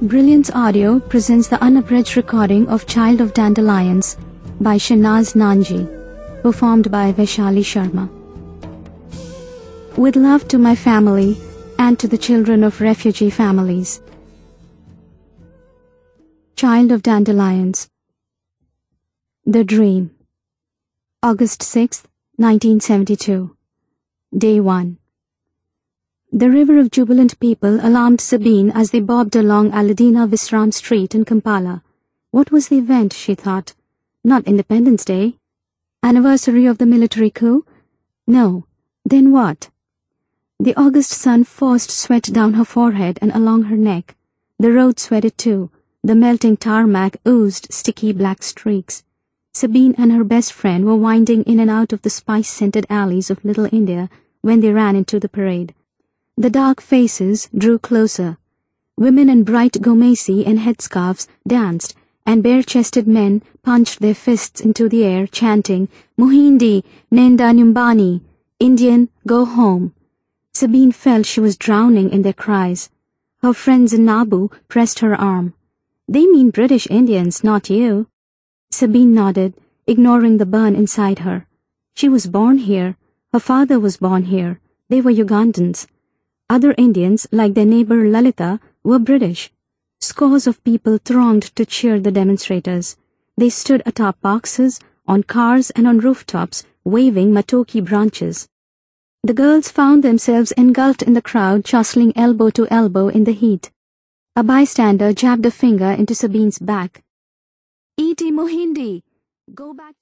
Brilliance Audio presents the unabridged recording of Child of Dandelions by Shahnaz Nanji, performed by Vaishali Sharma. With love to my family and to the children of refugee families. Child of Dandelions. The Dream. August 6th, 1972. Day 1. The river of jubilant people alarmed Sabine as they bobbed along Aladina Visram Street in Kampala. What was the event, she thought? Not Independence Day? Anniversary of the military coup? No. Then what? The August sun forced sweat down her forehead and along her neck. The road sweated too. The melting tarmac oozed sticky black streaks. Sabine and her best friend were winding in and out of the spice-scented alleys of Little India when they ran into the parade. The dark faces drew closer. Women in bright gomesi and headscarves danced, and bare-chested men punched their fists into the air, chanting, "Muhindi, Nenda Nyumbani, Indian, go home." Sabine felt she was drowning in their cries. Her friends in Nabu pressed her arm. "They mean British Indians, not you." Sabine nodded, ignoring the burn inside her. She was born here. Her father was born here. They were Ugandans. Other Indians, like their neighbor Lalita, were British. Scores of people thronged to cheer the demonstrators. They stood atop boxes, on cars and on rooftops, waving matoki branches. The girls found themselves engulfed in the crowd, jostling elbow to elbow in the heat. A bystander jabbed a finger into Sabine's back. "Iti Mohindi! Go back."